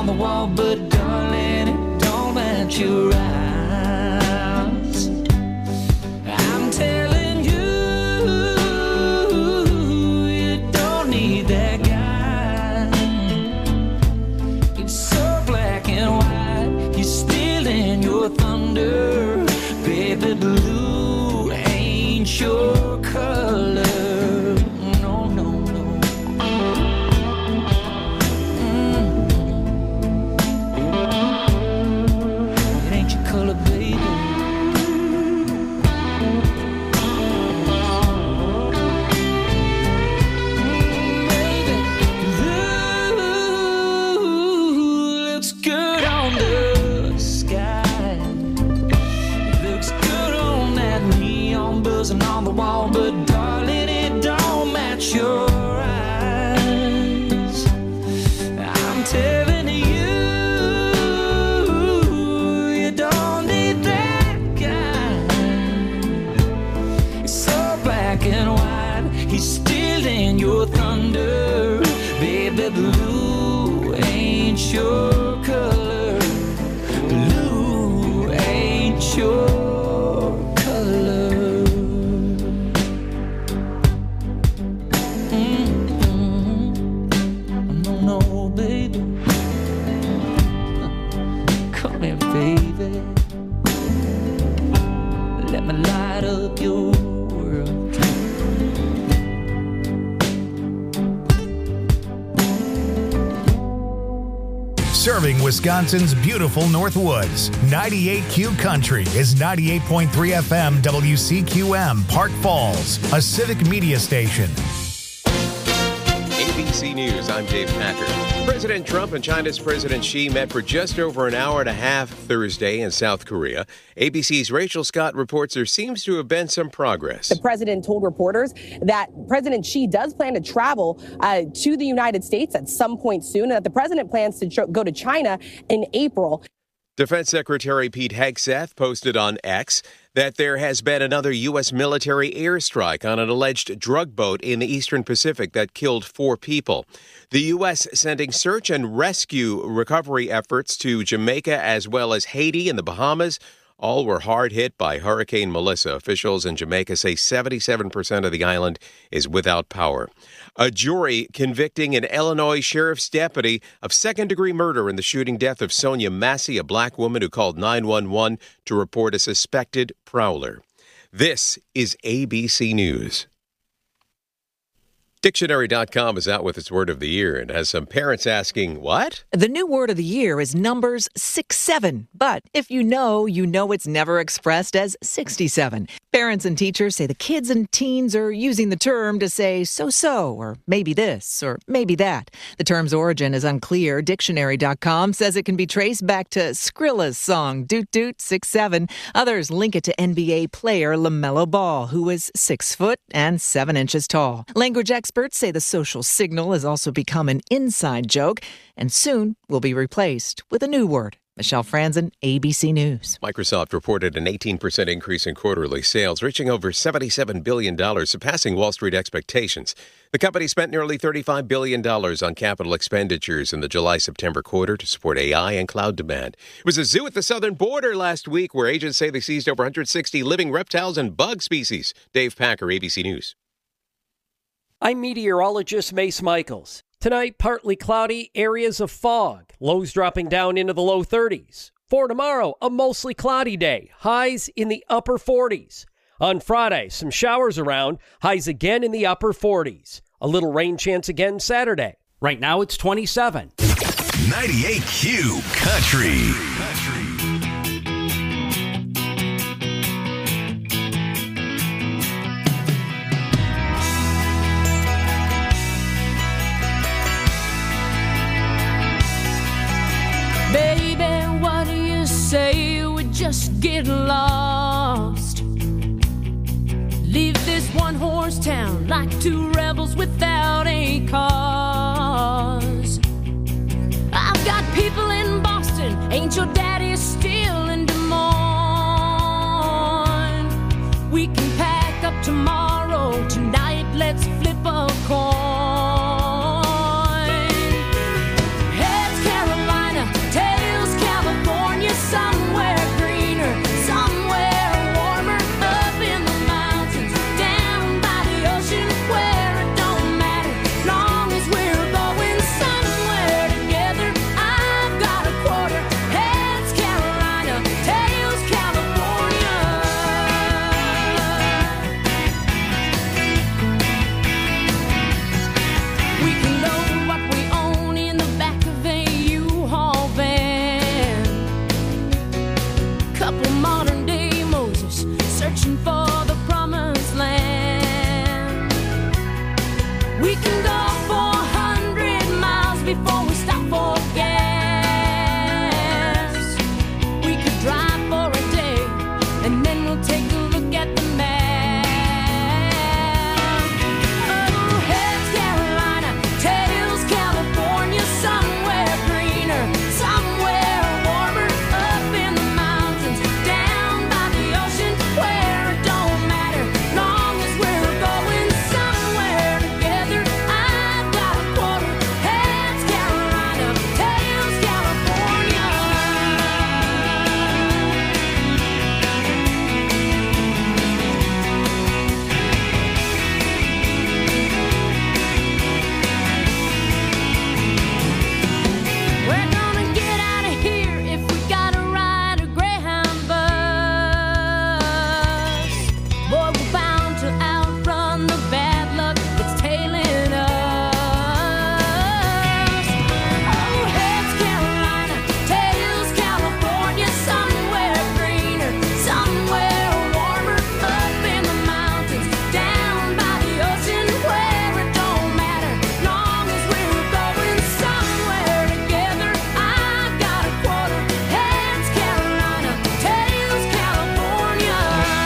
on the wall, but darling, it don't match your eyes. I'm telling you, you don't need that guy. It's so black and white, he's stealing your thunder. Baby blue ain't your color. No, no, no. It ain't your color, baby. Baby, blue looks good on the sky. Looks good on that neon buzzing on the wall, but darling, it don't match your eyes. I'm telling you, you don't need that guy. It's so black and white, he's stealing your thunder. Baby blue ain't your color. Blue ain't your color. No, no, baby. Come here, baby. Let me light up your world. Serving Wisconsin's beautiful Northwoods. 98Q Country is 98.3 FM WCQM, Park Falls, a civic media station. ABC News, I'm Dave Packer. President Trump and China's President Xi met for just over an hour and a half Thursday in South Korea. ABC's Rachel Scott reports there seems to have been some progress. The president told reporters that President Xi does plan to travel to the United States at some point soon, and that the president plans to go to China in April. Defense Secretary Pete Hegseth posted on X that there has been another U.S. military airstrike on an alleged drug boat in the Eastern Pacific that killed 4 people. The U.S. sending search and rescue recovery efforts to Jamaica as well as Haiti and the Bahamas. All were hard hit by Hurricane Melissa. Officials in Jamaica say 77% of the island is without power. A jury convicting an Illinois sheriff's deputy of second-degree murder in the shooting death of Sonia Massey, a black woman who called 911 to report a suspected prowler. This is ABC News. Dictionary.com is out with its word of the year and has some parents asking, what? The new word of the year is numbers 6-7. But if you know it's never expressed as 67. Parents and teachers say the kids and teens are using the term to say so, or maybe this, or maybe that. The term's origin is unclear. Dictionary.com says it can be traced back to Skrilla's song, Doot Doot 6-7. Others link it to NBA player LaMelo Ball, who is 6 foot and 7 inches tall. Language experts say the social signal has also become an inside joke and soon will be replaced with a new word. Michelle Franzen, ABC News. Microsoft reported an 18% increase in quarterly sales, reaching over $77 billion, surpassing Wall Street expectations. The company spent nearly $35 billion on capital expenditures in the July-September quarter to support AI and cloud demand. It was a zoo at the southern border last week where agents say they seized over 160 living reptiles and bug species. Dave Packer, ABC News. I'm meteorologist Mace Michaels. Tonight, partly cloudy, areas of fog. Lows dropping down into the low 30s. For tomorrow, a mostly cloudy day. Highs in the upper 40s. On Friday, some showers around. Highs again in the upper 40s. A little rain chance again Saturday. Right now, it's 27. 98Q Country. Baby, what do you say we just get lost? Leave this one-horse town like 2 rebels without a cause. I've got people in Boston, ain't your daddy still in Des Moines? We can pack up tomorrow, tonight let's flip a coin. Heads Carolina, heading for the promised land. We can go 400 miles before we stop for gas. We could drive for a day and then we'll take a look at the map. Oh, heads Carolina, tails California, somewhere greener, somewhere warmer, up in the mountains, down by the ocean, where it don't matter, long as we're going somewhere together. I've got a quarter, heads Carolina, tails California. We're gonna get out of here if we gotta ride a Greyhound bus. Boy, we're bound to outrun the bad luck that's tailing us. Oh, heads Carolina, tails California, somewhere greener, somewhere warmer, up in the mountains, down by the ocean, where it don't matter, long as we're going somewhere together. I got a quarter, heads Carolina, tails California.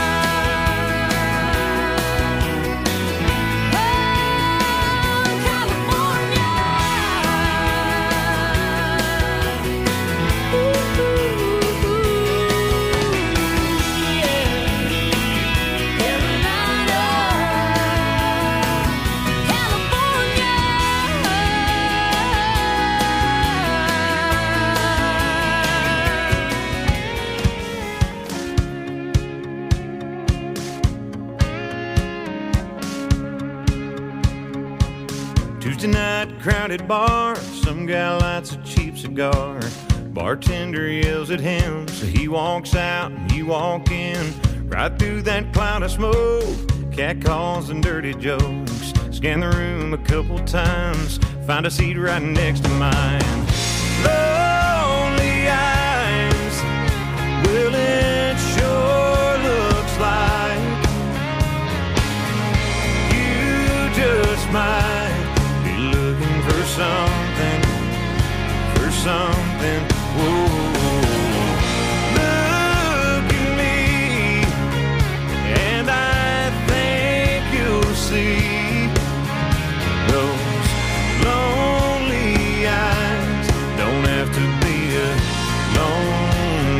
Tuesday night, crowded bar. Some guy lights a cheap cigar. Bartender yells at him, so he walks out and you walk in. Right through that cloud of smoke, cat calls and dirty jokes. Scan the room a couple times, find a seat right next to mine. Lonely eyes, well it sure looks like you just might be looking for something, whoa. Look at me, and I think you'll see those lonely eyes don't have to be alone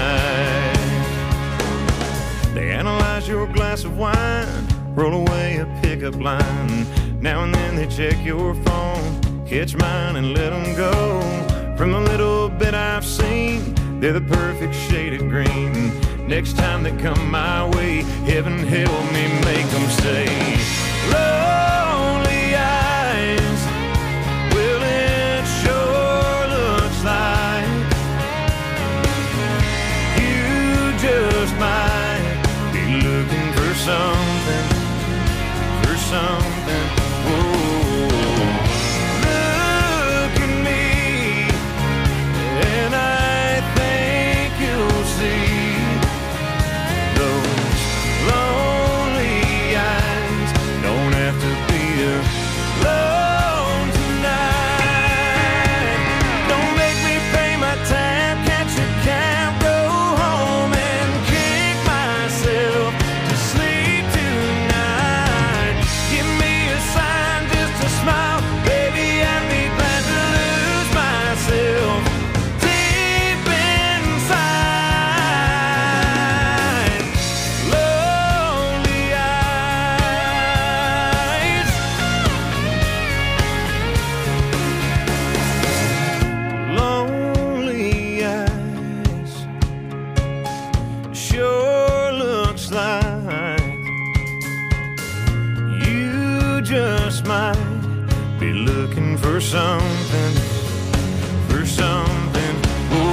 tonight. They analyze your glass of wine, roll away a pickup line. Now and then they check your phone, catch mine and let them go. From the little bit I've seen, they're the perfect shade of green. Next time they come my way, heaven help me make them say, lonely eyes, well it sure looks like you just might be looking for something, whoa. Look at me, and I think you'll see those lonely eyes don't have to be alone tonight. Don't make me pay my tab, catch a cab, go home and kick myself to sleep tonight. Give me a sign, just a smile, baby, I'd be glad to lose myself deep inside. Lonely eyes, lonely eyes, sure looks like you just might be looking for something, whoa.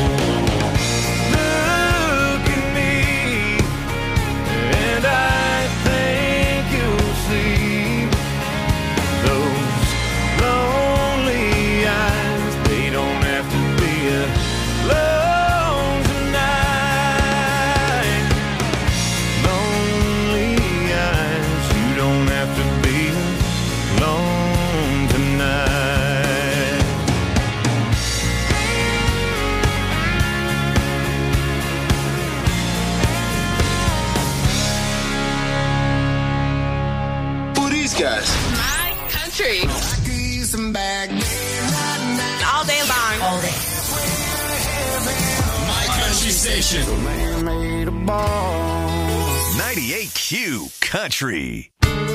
Look at me, and I think you'll see those lonely eyes. They don't have to be alone tonight. these guys. My country. All day long. All day. My country station. 98Q Country.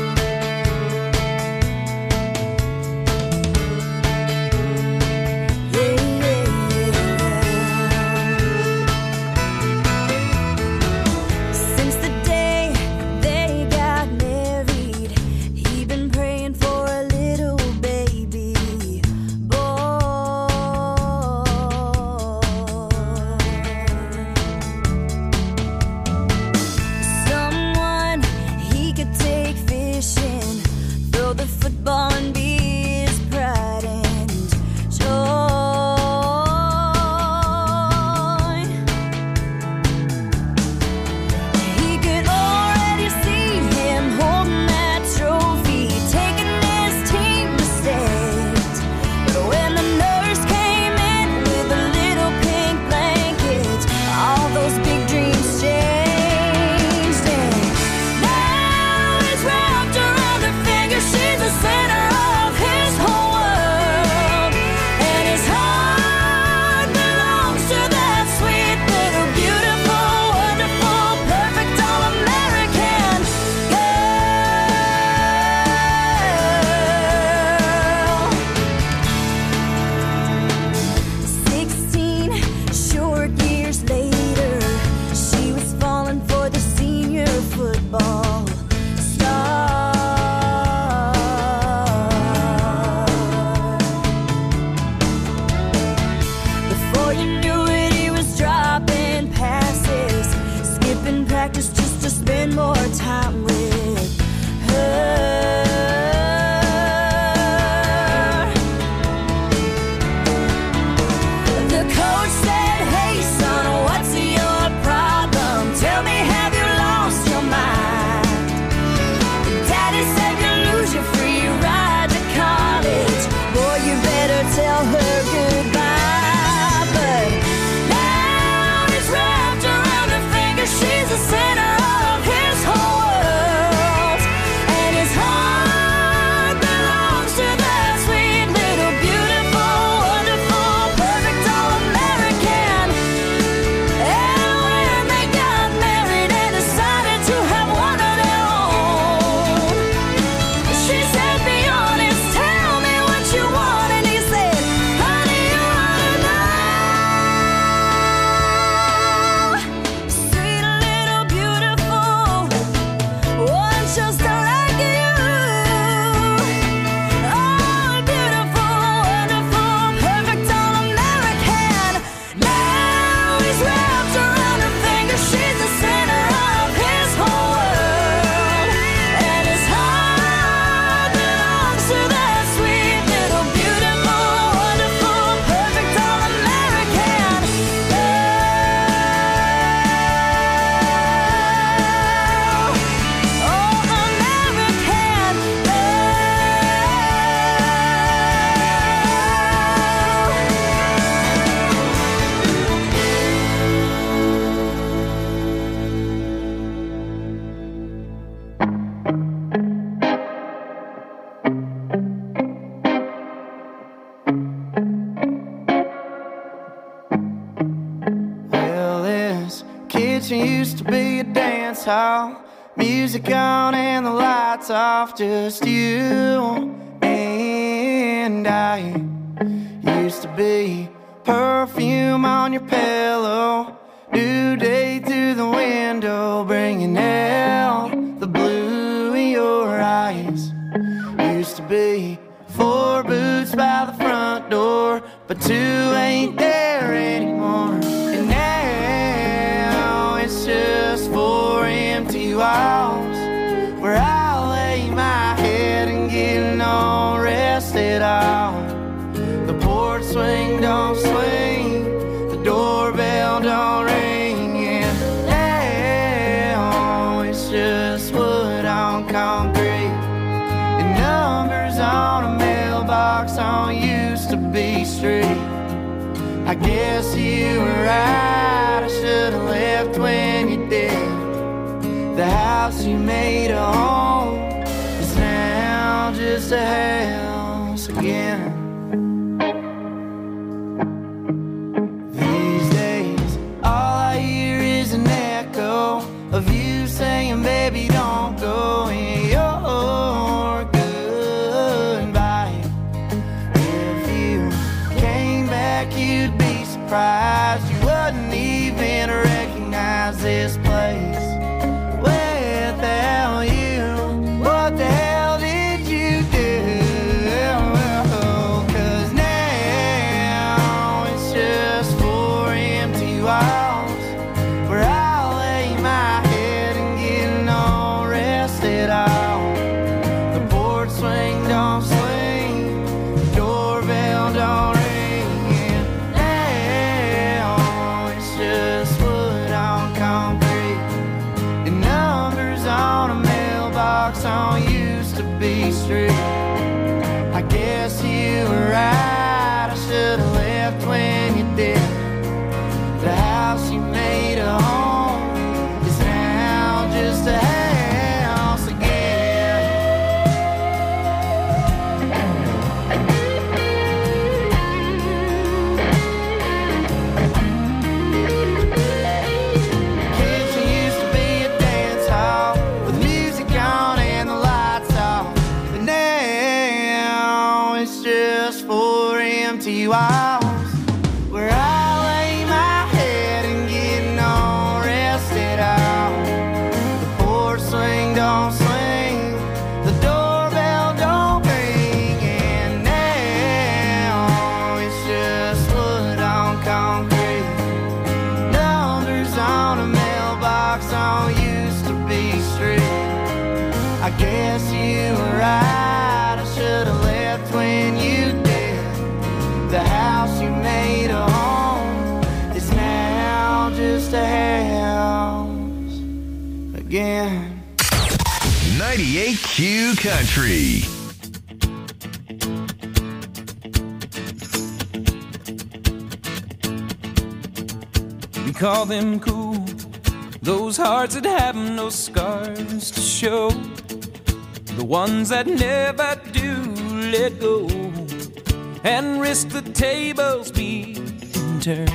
Music on and the lights off, just you and I. Used to be perfume on your pillow, due date through the window, bringing out the blue in your eyes. Used to be 4 boots by the front door, but 2 ain't there anymore. And now it's just 4 empty walls where I lay my head and get no rest at all. The porch swing don't swing, the doorbell don't ring, and now it's just wood on concrete and numbers on a mailbox on used to be street. I guess you were right, I should've left when you did. The house you made a home is now just a house again. These days, all I hear is an echo of you saying, baby, don't go in your goodbye. If you came back, you'd be surprised. You wouldn't even recognize this place without you. What the hell did you do? 'Cause now it's just 4 empty walls where I lay my head and get no rest at all. The porch swing don't swing, the doorbell don't ring, and now it's just wood on concrete and numbers on a mailbox on used to be street. I guess you were right, I should've left when you did. The house you made a home is now just a house again. Kitchen used to be a dance hall with music on and the lights off, but now it's just 4 empty walls where I lay my head and get no rest at all. The porch swing don't swing, the doorbell don't ring, and now it's just wood on concrete, numbers on a mailbox on used to be street. I guess you were right, I should've left when you did. The house you made a home is now just a house again. 98Q Country. We call them cool, those hearts that have no scars to show, the ones that never do let go and risk the tables being turned.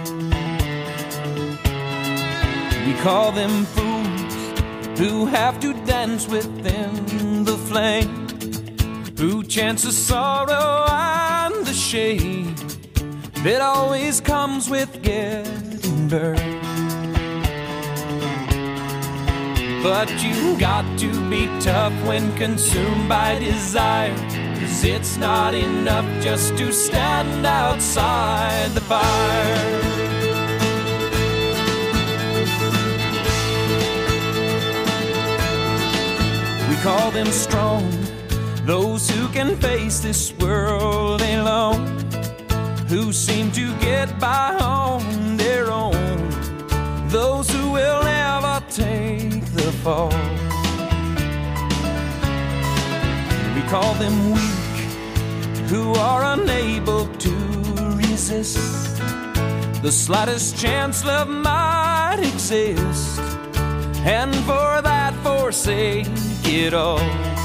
We call them fools who have to dance within the flame, who chance the sorrow and the shame that always comes with getting burned. But you got to be tough when consumed by desire, 'cause it's not enough just to stand outside the fire. We call them strong, those who can face this world alone, who seem to get by on their own, those who will never take the fall. We call them weak, who are unable to resist the slightest chance love might exist, and for that forsake it all.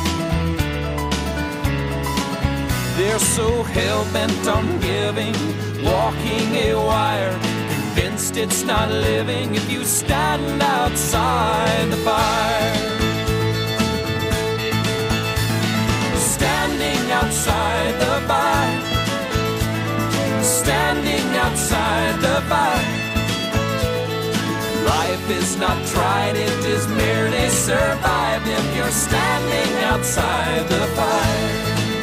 They're so hell-bent on giving, walking a wire, convinced it's not living if you stand outside the fire. Standing outside the fire, standing outside the fire. Life is not tried, it is merely survived if you're standing outside the fire.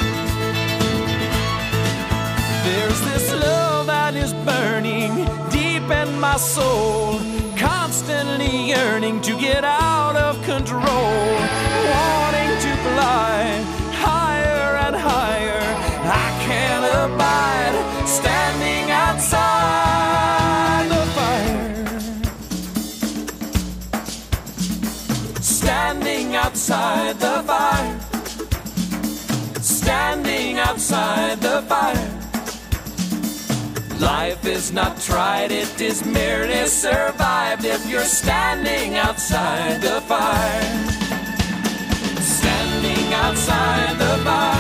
There's this love that is burning deep in my soul, constantly yearning to get out of control, wanting to fly higher and higher. I can't abide standing outside the fire. Standing outside the fire. Standing outside the fire. Life is not tried, it is merely survived if you're standing outside the fire. Standing outside the fire.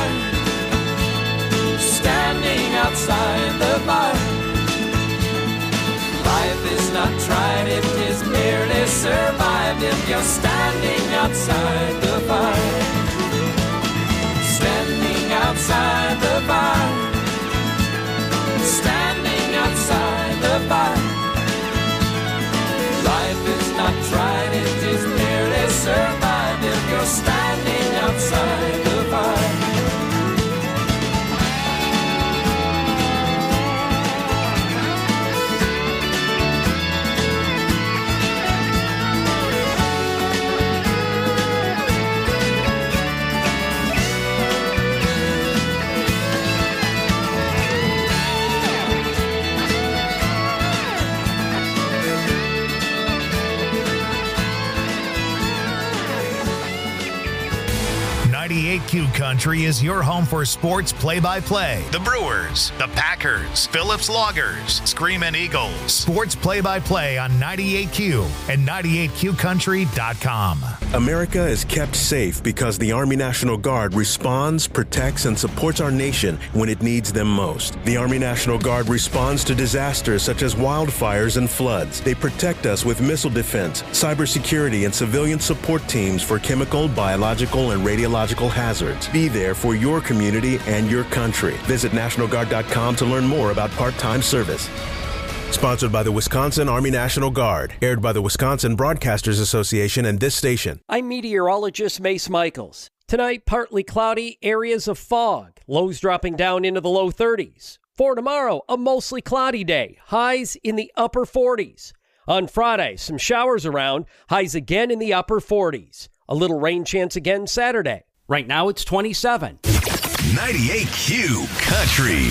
survived if you're standing outside the fire. Standing outside the fire. Standing outside the fire. Life is not tried, it is merely survived if you're standing outside the fire. 98Q Country is your home for sports play-by-play. The Brewers, the Packers, Phillips Loggers, Screamin' Eagles. Sports play-by-play on 98Q and 98QCountry.com. America is kept safe because the Army National Guard responds, protects, and supports our nation when it needs them most. The Army National Guard responds to disasters such as wildfires and floods. They protect us with missile defense, cybersecurity, and civilian support teams for chemical, biological, and radiological hazards. Be there for your community and your country. Visit NationalGuard.com to learn more about part-time service. Sponsored by the Wisconsin Army National Guard. Aired by the Wisconsin Broadcasters Association and this station. I'm meteorologist Mace Michaels. Tonight, partly cloudy, areas of fog. Lows dropping down into the low 30s. For tomorrow, a mostly cloudy day. Highs in the upper 40s. On Friday, some showers around. Highs again in the upper 40s. A little rain chance again Saturday. Right now, it's 27. 98Q Country.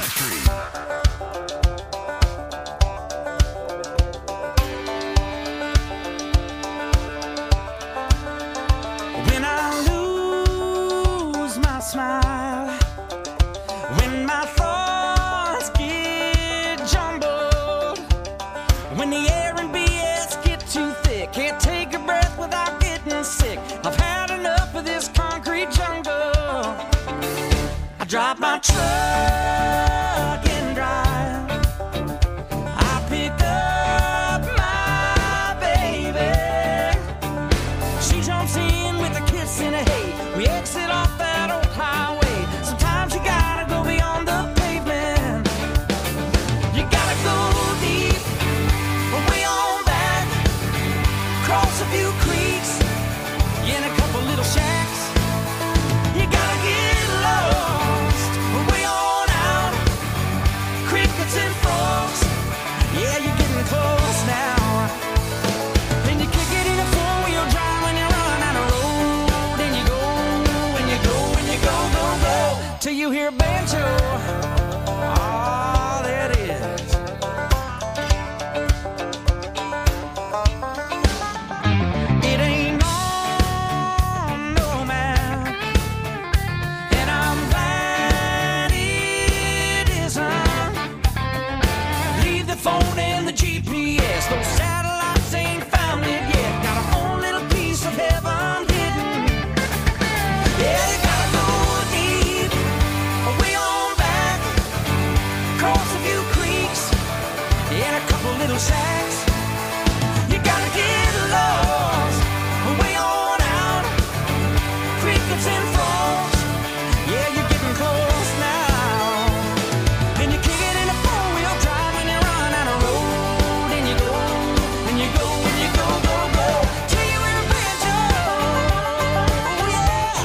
Smile when my thoughts get jumbled, when the air and BS get too thick, can't take a breath without getting sick. I've had enough of this concrete jungle. I drop my truck and drive. I pick up my baby. She jumps in with a kiss and a hey. We exit off that old highway. Sometimes you gotta go beyond the pavement. You gotta go deep, way on back, cross a few creeks, in a couple little shacks. You gotta get lost, way on out, crickets and frogs. Yeah, you're getting close now. And you kick it in a four-wheel drive when you run out of road. And you go, and you go, and you go, go, go, till you hear a banjo. Oh, there it is. It ain't on no map, and I'm glad it isn't. Leave the phone and the GPS. Those satellites ain't found it yet. Got a whole little piece of heaven hidden. Yeah, you gotta go deep, way on back, cross a few creeks, in a couple little shacks. You gotta get lost, way on out, crickets and frogs. Yeah, you're getting close now. And you kick it in a four-wheel drive when you run out of road. And you go, and you go, and you go, go, go, till you hear a banjo. Yeah.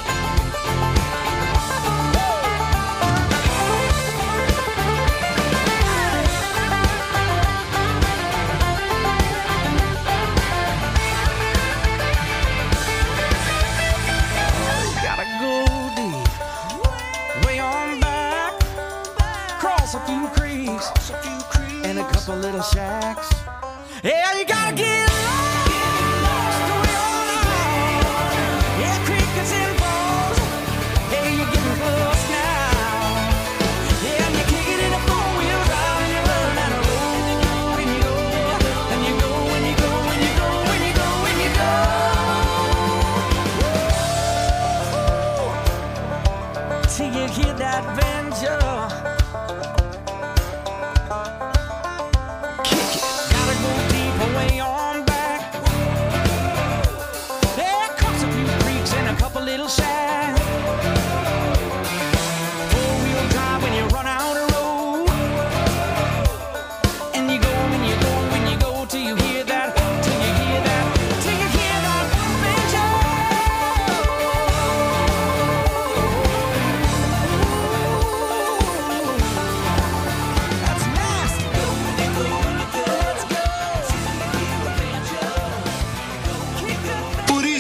Gotta go deep, way on back, cross a few creeks, and a couple little shacks. Yeah, you gotta get lost, way on out. Yeah, crickets and frogs. Hey, you're getting close now. Yeah, and you kick it in a four-wheel drive and you run out of road. And you go, and you go, and you go, and you go, and you go, and you go. Till you hear that banjo. Kick it. Gotta go deep, way on back,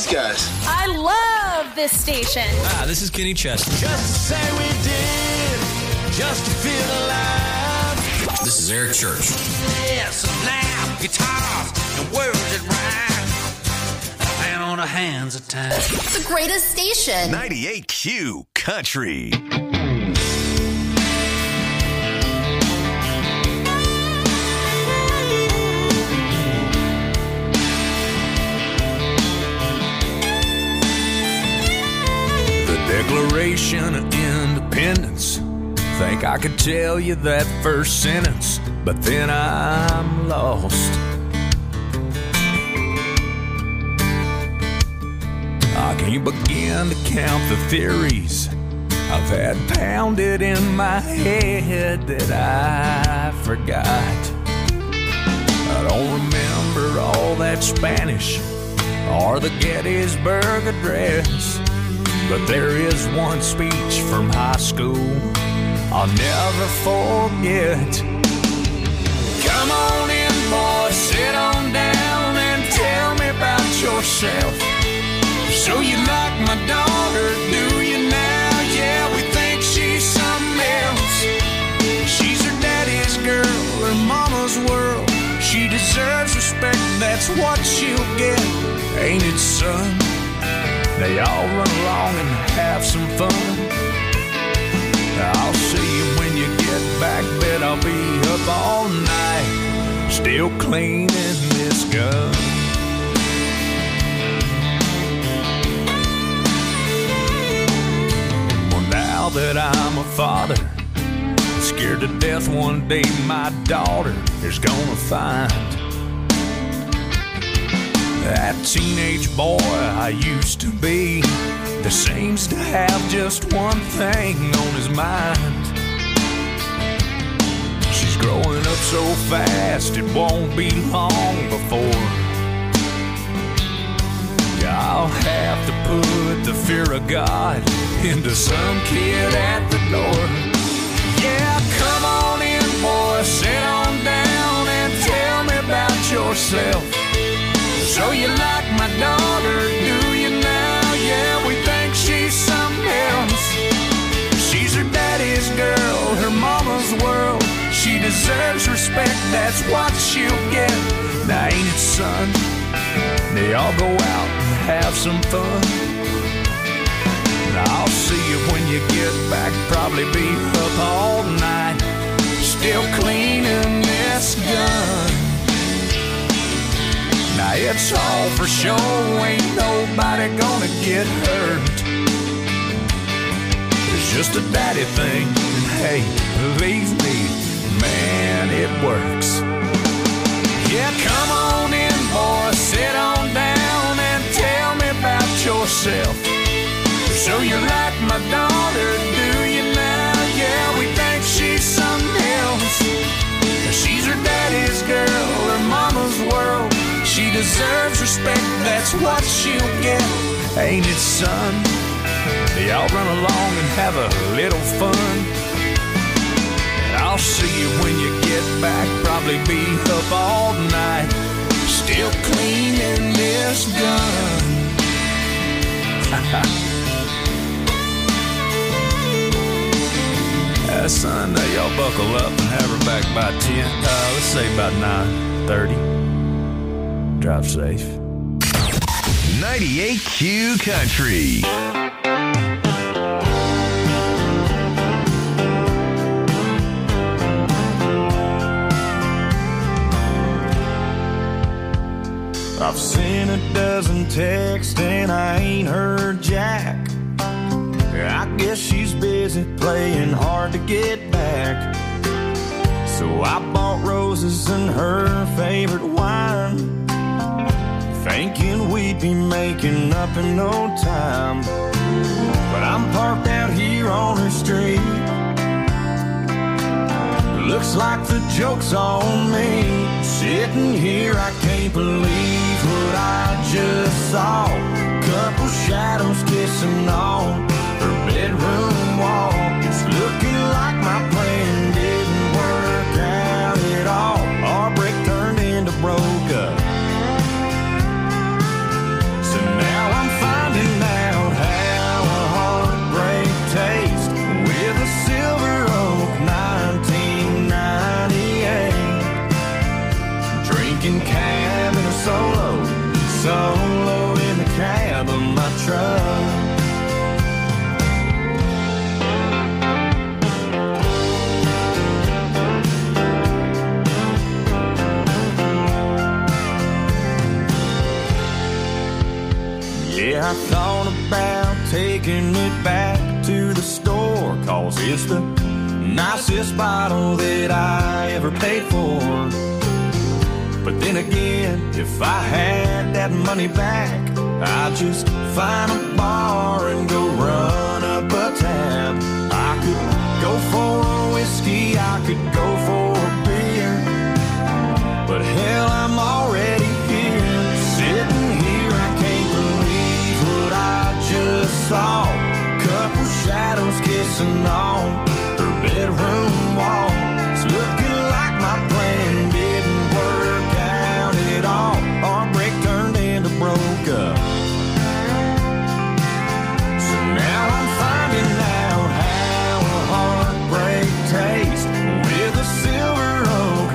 guys? I love this station. This is Kenny Chesney. Just to say we did, just to feel alive. This is Eric Church. Yes, now, guitars, and words that rhyme. And on the hands of time. The greatest station. 98Q Country. Declaration of Independence. Think I could tell you that first sentence, but then I'm lost. I can't begin to count the theories I've had pounded in my head that I forgot. I don't remember all that Spanish or the Gettysburg Address, but there is one speech from high school I'll never forget. Come on in, boy, sit on down and tell me about yourself. So you like my daughter, do you now? Yeah, we think she's something else. She's her daddy's girl, her mama's world. She deserves respect, that's what she'll get. Ain't it, son? They all run along and have some fun. I'll see you when you get back, bet I'll be up all night, still cleaning this gun. Well, now that I'm a father, I'm scared to death one day my daughter is gonna find that teenage boy I used to be that seems to have just one thing on his mind. She's growing up so fast it won't be long before I'll have to put the fear of God into some kid at the door. Yeah, come on in, boy, sit on down and tell me about yourself. So you like my daughter, do you now? Yeah, we think she's something else. She's her daddy's girl, her mama's world. She deserves respect, that's what she'll get. Now ain't it, son? They all go out and have some fun. Now I'll see you when you get back, probably be up all night, still cleaning this gun. Now it's all for show, ain't nobody gonna get hurt. It's just a daddy thing, and hey, believe me, man, it works. Yeah, come on in, boy, sit on down and tell me about yourself. So you like my daughter, do you now? Yeah, we think she's something else. She's her daddy's girl, her mama's world. She deserves respect, that's what she'll get. Ain't it, son? They all run along and have a little fun. And I'll see you when you get back, probably be up all night, still cleaning this gun. Son, now y'all buckle up and have her back by 10. Let's say about 9:30. Drive safe. 98Q Country. I've seen a dozen texts and I ain't heard jack. I guess she's busy playing hard to get back. So I bought roses and her favorite wine, thinking we'd be making up in no time. But I'm parked out here on her street. Looks like the joke's on me. Sitting here, I can't believe what I just saw. Couple shadows kissing on her bedroom wall. It's looking like my plan didn't work out at all. Our break turned into broke up. So now I'm Yeah, I thought about taking it back to the store, 'cause it's the nicest bottle that I ever paid for. But then again, if I had that money back, I'd just find a bar and go run up a tab. I could go for a whiskey, I could go for a beer, but hell, I'm already here, sitting here. I can't believe what I just saw. Couple shadows kissing on her bedroom wall. It's looking like my plan didn't work out at all. Our break turned into broke up. So now I'm finding out how a heartbreak tastes with a Silver Oak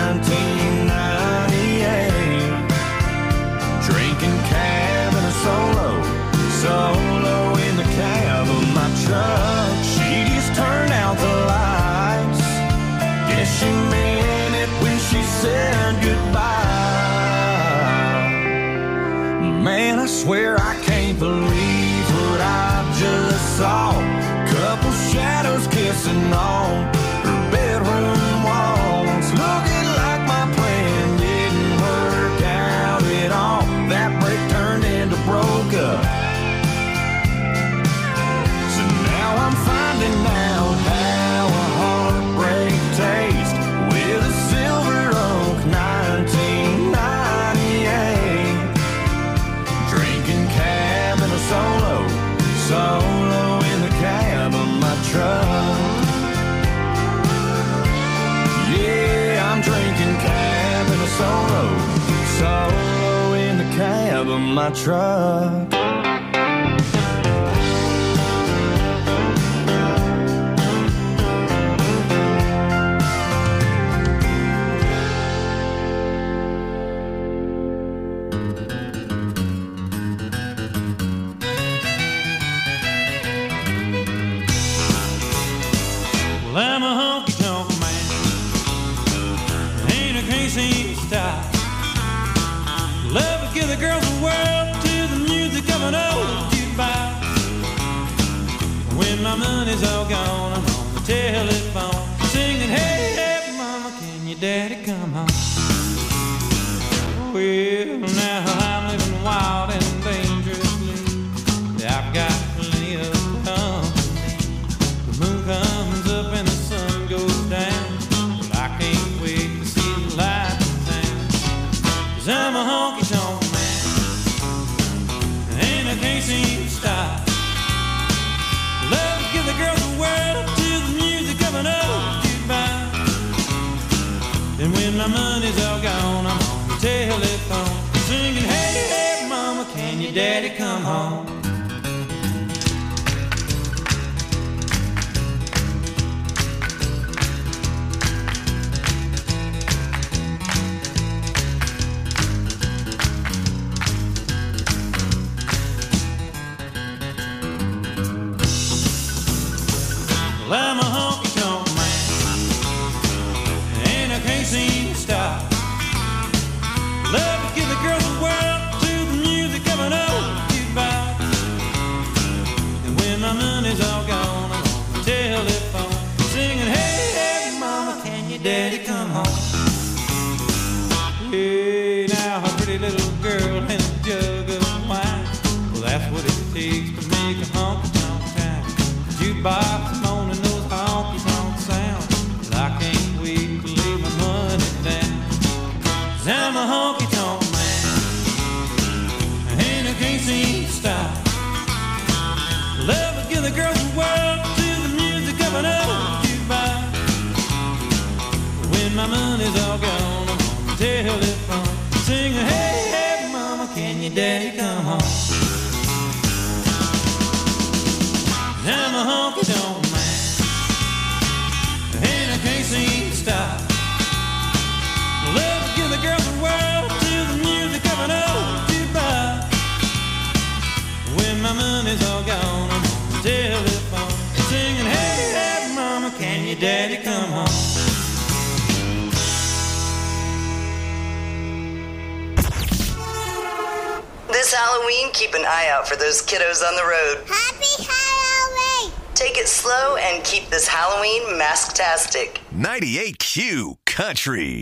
1998. Drinking cab and a solo in the cab of my truck. She just turned out the lights. Guess she meant it when she said goodbye. Man, I swear I can't believe what I just saw. Couple shadows kissing on her bedroom walls. Looking like my plan didn't work out at all. That break turned into broke up. So now I'm finding out how a heartbreak tastes with a Silver Oak 1998. Drinking cab and a solo in the cab of my truck. Yeah, I'm drinking cab and a solo in the cab of my truck. Well, I'm a honky-tonk man, ain't a crazy style. Love to give the girls the world to the music of an old jukebox. When my money's all gone, I'm on the telephone singing, hey, hey, mama, can your daddy come home? Well, now I'm living wild and dangerously. I've got plenty of company. The moon comes up and the sun goes down. Well, I can't wait to see the lights in town. 'Cause I'm a honky-tonk man, and I can't seem to stop. Love to give the girls the world to the music of an old jukebox. And when my money's all gone, I'm on the telephone singing, hey, hey, mama, can your daddy come home? Well, I'm a honky-tonk man, and I can't seem to stop. Love to give the girls the world to the music of an old jukebox. And when my money's all gone, I'm on the telephone singing, hey, hey, mama, can your daddy come home? Hey, now a pretty little girl and a jug of wine. Well, that's what it takes to make a honky-tonk town. Jukebox moaning those honky-tonk sounds. Well, I can't wait to lay my money down. 'Cause I'm a honky-tonk man, and I can't seem to stop. Love to give the girls the world to the music of an old jukebox. When my money's all gone, I'm on the telephone singing, hey, hey, mama, can your daddy come home? I'm a honky-tonk man, and I can't seem to stop. Love to give the girls the world to the music of an old jukebox. When my money's all gone, I'm on the telephone singing, hey, hey, mama, can your daddy come home? This It's Halloween. Keep an eye out for those kiddos on the road. Happy Halloween! Take it slow and keep this Halloween mask-tastic. 98Q Country.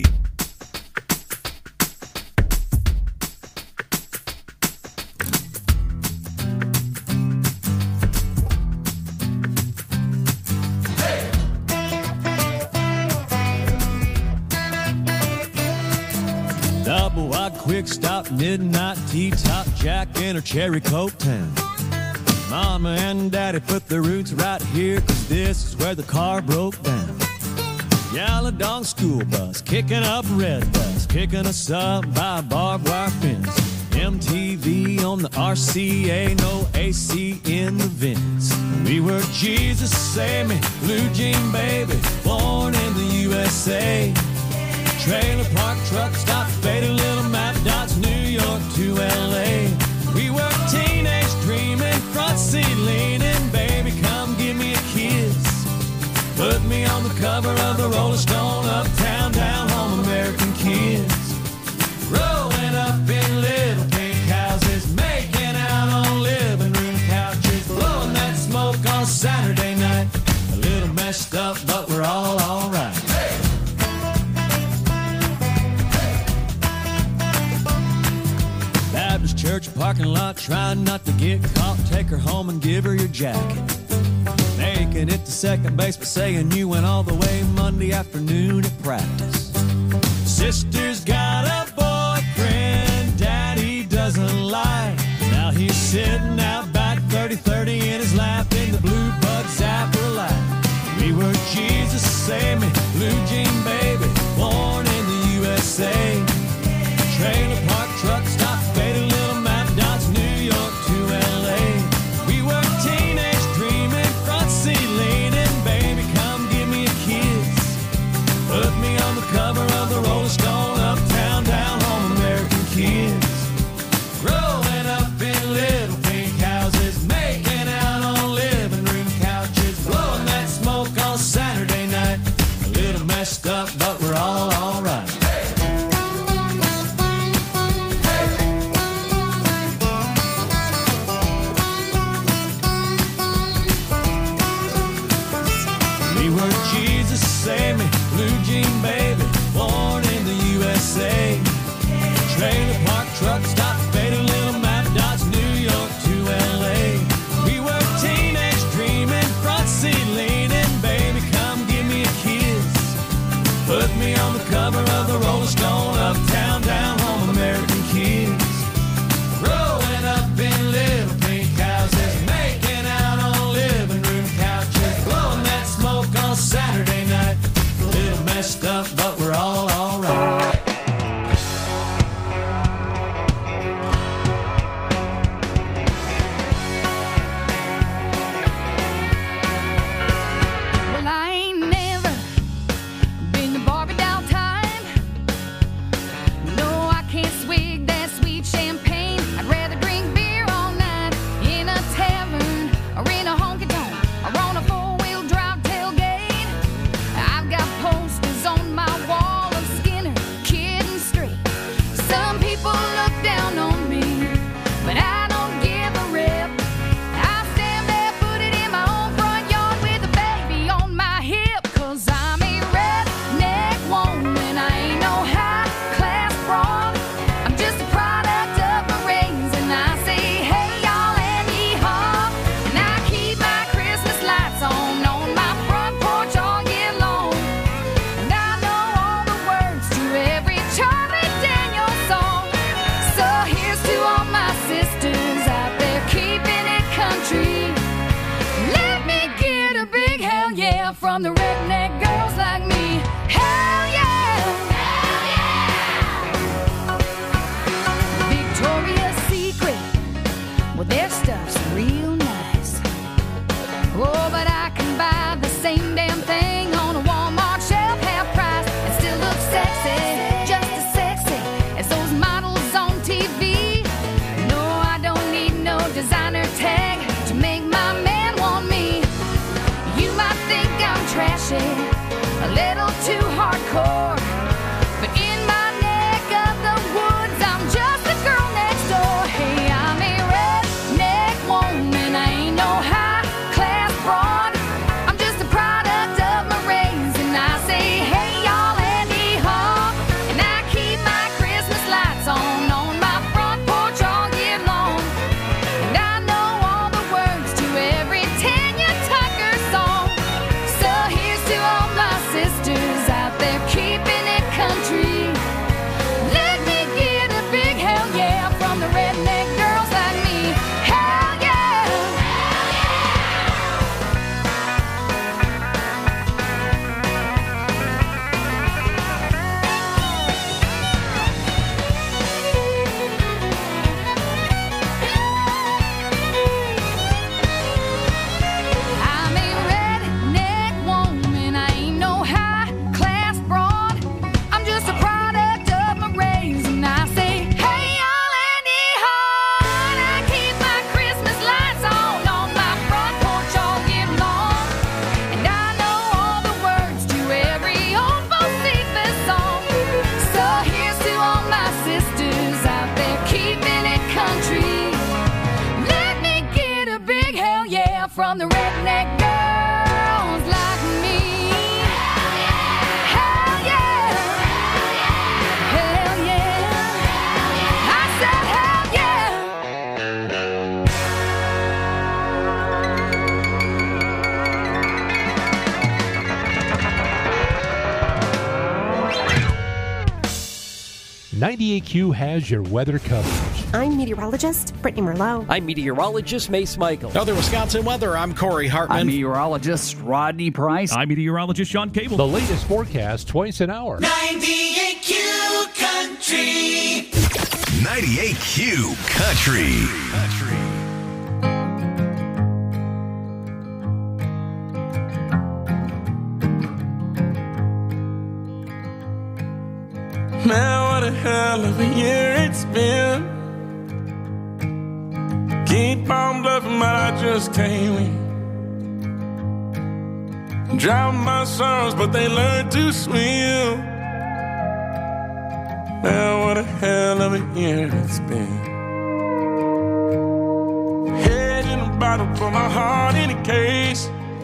Double wide quick stop, midnight T-top, Jack in her cherry coke town. Mama and Daddy put their roots right here, 'cause this is where the car broke down. Yellow dog school bus, kicking up red dust, picking us up by a barbed wire fence. MTV on the RCA, no AC in the vents. We were Jesus Save Me, Blue Jean Baby, born in the USA. Trailer park, truck stop, faded little map dots, New York to LA. We were teenage dreaming, front seat leaning, baby, come give me a kiss. Put me on the cover of the Rolling Stone, uptown, down home, American kids. Rolling up in little pink houses, making out on living room couches, blowing that smoke on Saturday night. A little messed up, but we're all alright. Baptist church parking lot, trying not to get caught. Take her home and give her your jacket. Making it to second base, but saying you went all the way Monday afternoon at practice. Sister's got a boyfriend Daddy doesn't like. Now he's sitting out back 30-30 in his lap in the blue bug zapper light. We were Jesus Save Me, Blue Jean Baby, born in the USA. Trailer park, truck stop, faded little map dots, New York to LA. We were teenage dreaming, front seat leaning, baby, come give me a kiss. Put me on the cover of the Rolling Stone, uptown, down home, American kids. Growing up in little pink houses, making out on living room couches, blowing that smoke on Saturday night. A little messed up, but we're all alright. Jesus Save Me, Blue Jean Baby, born in the USA. Trailer park, truck stop, faded little map dots, New York to LA. We were teenage dreaming, front seat leaning, baby, come give me a kiss. Put me on the cover of the Rolling Stone, uptown, down home, American kids. Growing up in little pink houses, making out on living room couches, blowing that smoke on Saturday night. A little messed up, but we're all alright. Well, I ain't never been to Barbie doll time. No, I can't swig that sweet champagne. I'd rather drink beer all night in a tavern or in a honky-tonk or on a four-wheel drive tailgate. I've got posters on my wall of Skinner, Kid and Straight. Some people look down on me, but I don't give a rip. I stand barefooted in my own front yard with a baby on my hip, 'cause I'm a redneck woman. I ain't no high-class broad. I'm just a product of my raising. I say, hey, y'all, and yee-haw. And I keep my Christmas lights on my front porch all year long. And I know all the words to every Charlie Daniels song. So here's to all my sisters out there keeping it country. Let me get a big hell yeah from the redneck girls like me. Hell yeah! Hell yeah! Victoria's Secret, well, their stuff's real nice. Oh, but I can buy the same damn thing on a Walmart shelf, half price, and still look sexy, just as sexy as those models on TV. No, I don't need no designer tag to make my man want me. You might think I'm trashy, a little too hardcore, but in my neck of the woods, I'm just the girl next door. Hey, from the redneck girls like me. Hell yeah. Hell yeah. I said hell yeah. 98Q has your weather coverage. I'm meteorologist Brittany Merlot. I'm meteorologist Mace Michaels. Other Wisconsin weather, I'm Corey Hartman. I'm meteorologist Rodney Price. I'm meteorologist Sean Cable. The latest forecast twice an hour. 98Q Country. 98Q Country. Man, what a hell of a year it's been. Keep on bluffing, but I just can't win. Drown my sorrows, but they learn to swim. Man, what a hell of a year it's been. Head in a bottle, put my heart in a case.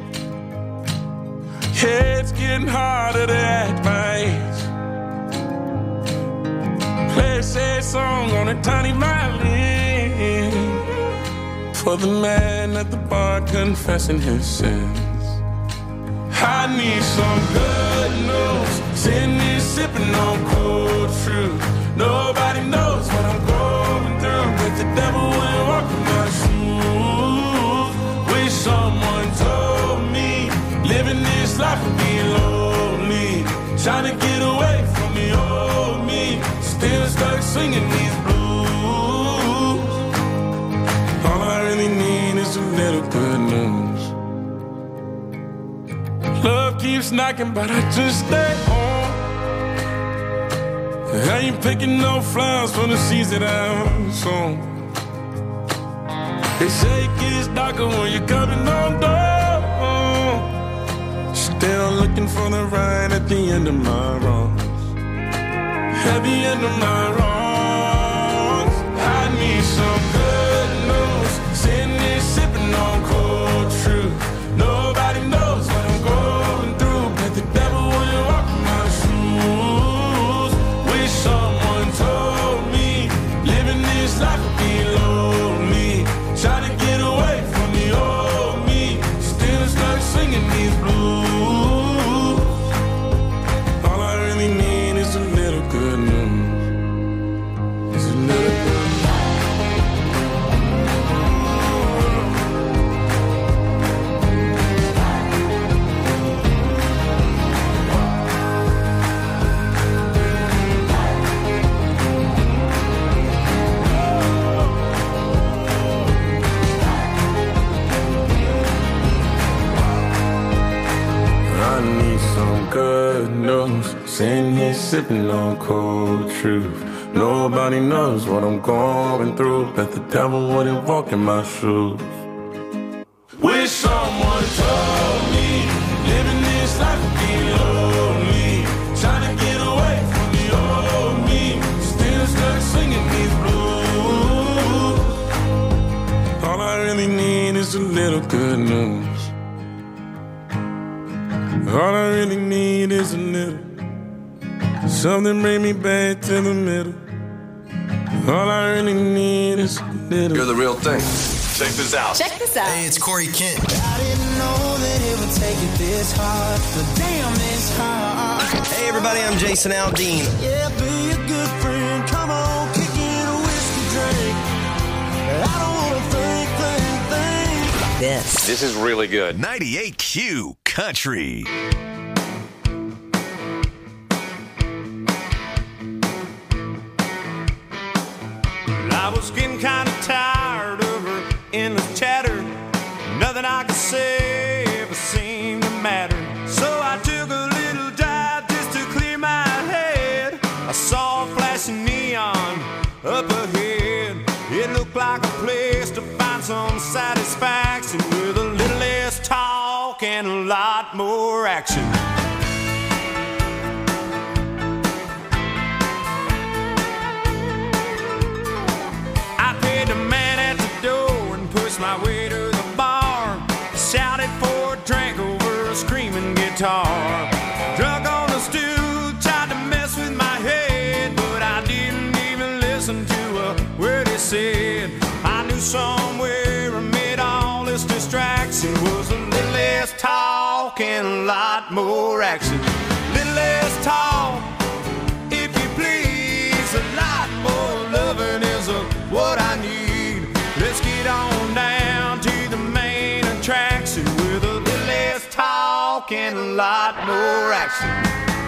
Yeah, it's getting harder to act my age. Play a sad song on a tiny violin for the man at the bar confessing his sins. I need some good news. Sitting here sipping on cold truth. Nobody knows what I'm going through, but the devil will walk in my shoes. Wish someone told me living this life would be lonely. Trying to get away from the old me. Still stuck singing these blues. All I really need is a little good news. Love keeps knocking, but I just stay home. I ain't picking no flowers for the seeds that I've sown. They say it gets darker when you're coming on down. Still looking for the right at the end of my wrongs. At the end of my wrongs, I need some good news. Sitting here sipping on cold truth. Nobody knows what I'm going through, but the devil will walk in my shoes. Wish someone told me living this life would be lonely. Try to get away from the old me. Still stuck singing these blues. All I really need is a little good news. It's a little I need some good news. Sitting here sipping on cold truth. Nobody knows what I'm going through, but the devil wouldn't walk in my shoes. Wish someone told me living this life would be lonely. Trying to get away from the old me. Still stuck singing these blues. All I really need is a little good news. All I really need is a little. Something bring me back to the middle. All I really need is a little. You're the real thing. Check this out. Check this out. Hey, it's Corey Kent. I didn't know that it would take it this hard, but damn, it's hard. Hey, everybody, I'm Jason Aldean. Yeah, be a good friend. Come on, kick in a whiskey drink. I don't want to think. This is really good. 98Q Country. I was getting kind of tired of her endless chatter. Nothing I could say ever seemed to matter. So I took a little drive just to clear my head. I saw a flashing neon up ahead. It looked like a place to find some satisfaction with a little less talk and a lot more action. I paid the man at the door and pushed my way to the bar. guitar. Drunk on the stool, tried to mess with my head, but I didn't even listen to a word he said. I knew somewhere amid all this distraction was a little less talk and a lot more action. Little less talk, if you please, a lot more loving is what I need. Let's get on down to the main attraction with a little less talk and a lot more action.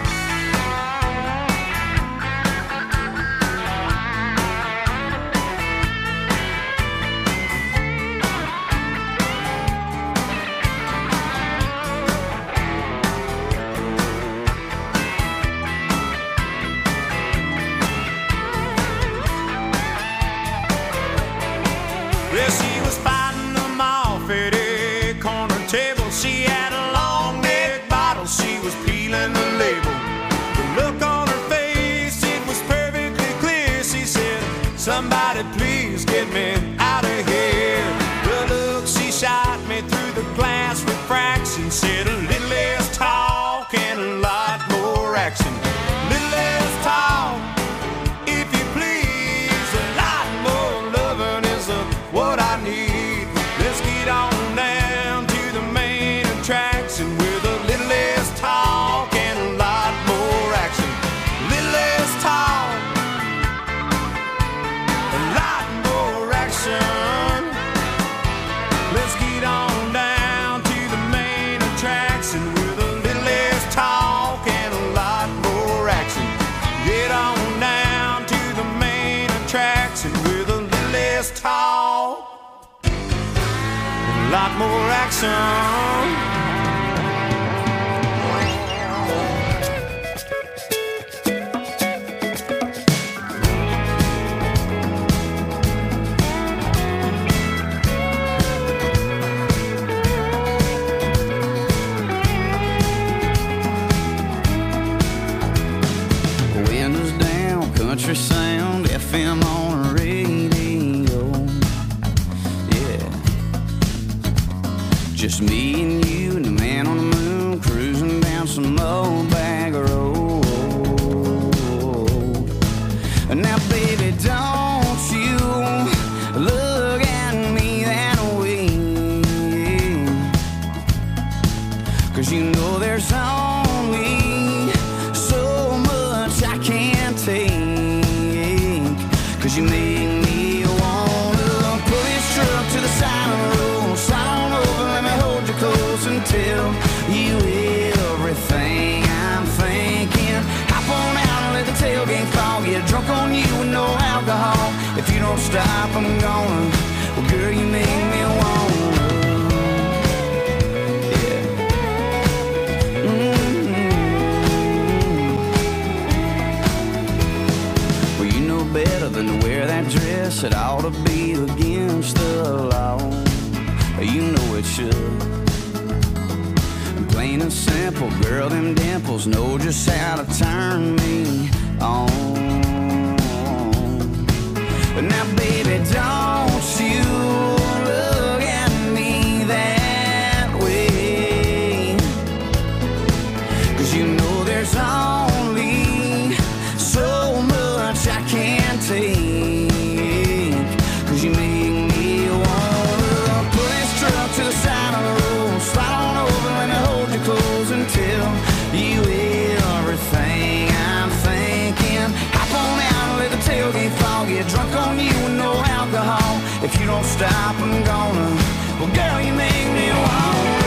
Yeah, she was fighting them off at a corner table. She had a long neck bottle, she was peeling the label. The look on her face, it was perfectly clear. She said, somebody please get me out of here. The look she shot me through the glass refraction said, a little less talk and a lot more action. Little less talk, if you please, a lot more loving is what I need. Let's get on down to the main attraction with a little less talk and a lot more action. Little less talk, a lot more action. Let's get on down to the main attraction with a little less talk and a lot more action. Get on down to the main attraction with a little less talk, a lot more action. Windows down, country sound, FM on the radio. Yeah, just me and you and the man on the moon cruising down some old bag road. Now, baby, don't you look at me that way, 'cause you know there's only so much I can't take. 'Cause you make me wanna pull this truck to the side of the road, slide on over, let me hold you close and tell you everything I'm thinking. Hop on out and let the tailgate fall, get drunk on you with no alcohol. If you don't stop, I'm gonna. Well, girl, you make me wanna. Better than to wear that dress, it ought to be against the law. You know it should. Plain and simple, girl, them dimples know just how to turn me on. But now, baby, don't you look at me that way, 'cause you know there's only so much I can't take. 'Cause you make me wanna pull this truck to the side of the road, slide on over, let me hold you close and tell you everything I'm thinking. Hop on out and let the tailgate fall, get drunk on you with no alcohol. If you don't stop, I'm gonna. Well, girl, you make me wanna.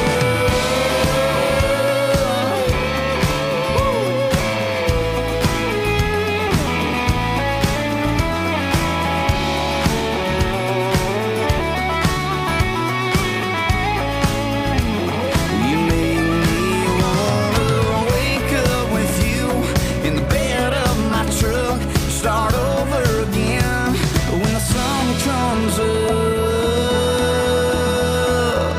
Start over again when the sun comes up.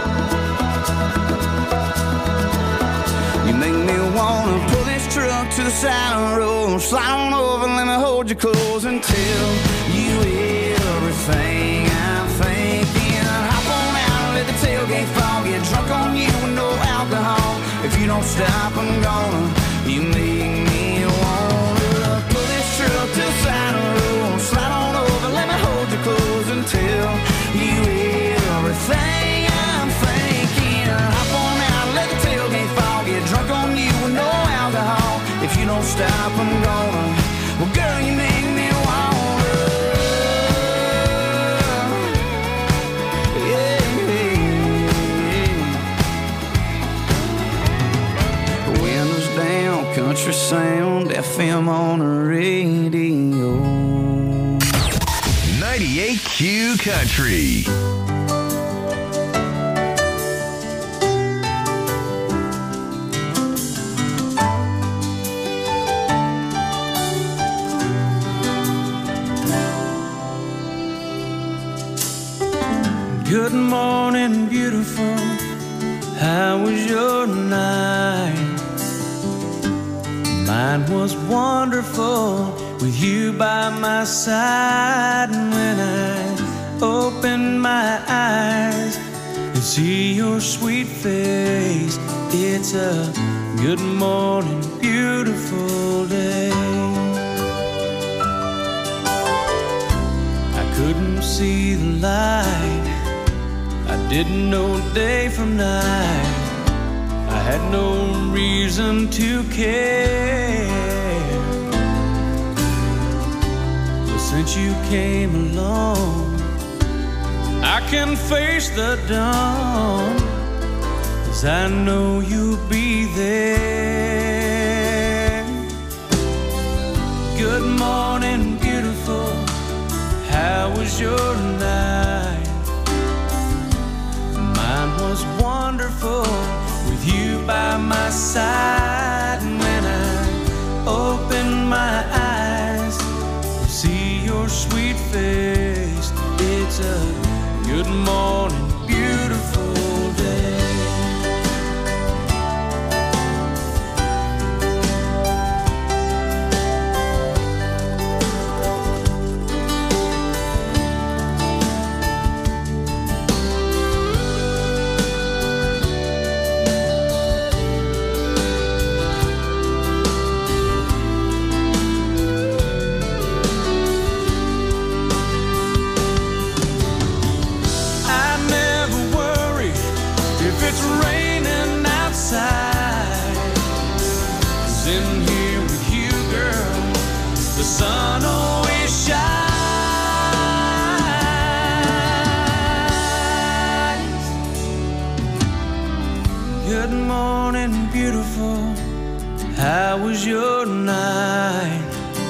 You make me wanna pull this truck to the side of the road, slide on over, let me hold you close and tell you everything I'm thinking. Hop on out and let the tailgate fall, get drunk on you with no alcohol. If you don't don't stop, I'm gonna. You make me wanna pull this truck to the side of the road, slide on over, let me hold you close and tell you everything I'm thinking. Hop on out, let the tailgate fall, get drunk on you with no alcohol. If you don't stop, I'm gonna. Well, girl, you make me wanna. Yeah, yeah. Windows down, country sound, FM on the radio. 98Q Country. Good morning, beautiful. How was your night? Mine was wonderful with you by my side. And when I open my eyes and see your sweet face, it's a good morning, beautiful day. I couldn't see the light, I didn't know day from night. I had no reason to care. But since you came along, I can face the dawn, 'cause I know you'll be there. Good morning, beautiful. How was your night? Mine was wonderful with you by my side. And when I open my eyes, see your sweet face, it's a good morning, beautiful day. Sun always shines. Good morning, beautiful. How was your night?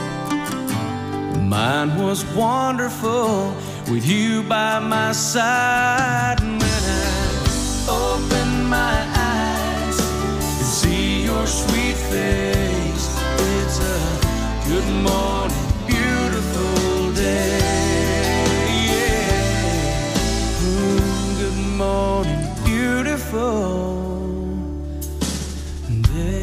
Mine was wonderful with you by my side. And when I open my eyes and see your sweet face, it's a good morning, beautiful day. Yeah. Good morning, beautiful day.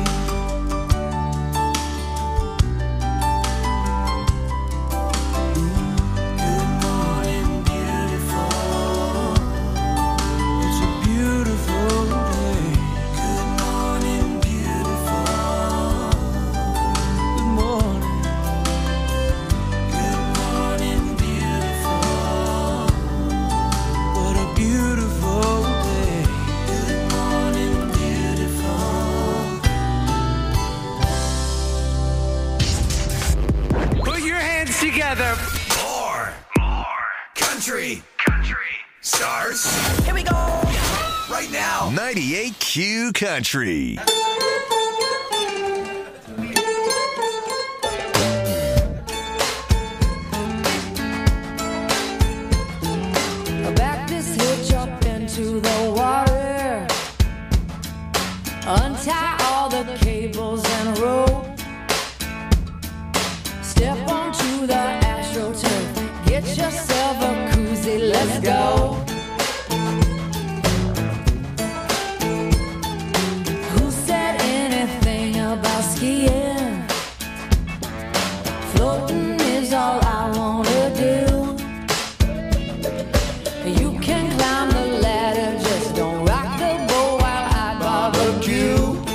Good morning, beautiful. It's a beautiful day. Good morning, beautiful. Good morning. Good morning, beautiful. What a beautiful day. Good morning, beautiful. Put your hands together. More country starts. Here we go. Right now. 98Q Country. Back this hitch up into the water, untie all the cables and rope, step onto the AstroTurf, get yourself a koozie, let's go. Who said anything about skiing? Floating is all I wanna do. You can climb the ladder, just don't rock the boat while I barbecue.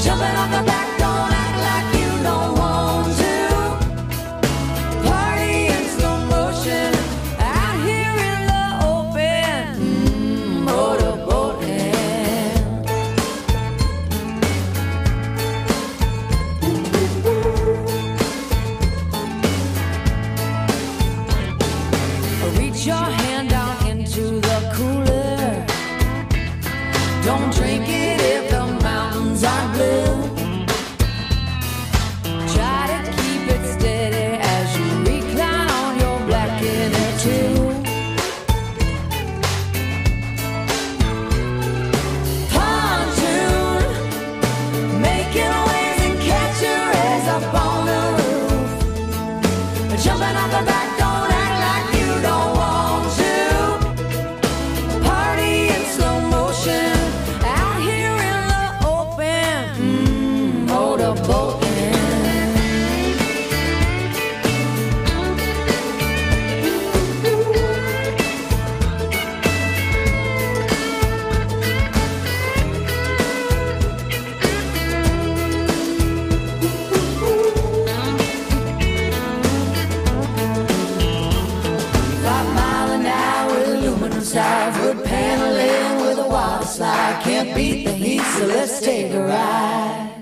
Jumping off the back, don't act like you don't want to. Party in slow motion, out here in the open. Motorboating. Reach your hand down into the cooler. Don't drink it if the mountains are blue. Try to keep it steady as you recline on your black inner tube. Pontoon, making waves and catch your rays up on the roof. Jumping off the back, don't act like you don't want to. Party in slow motion, out here in the open. Motorboating. Wood paneling with a water slide. Can't beat the heat, so let's take a ride.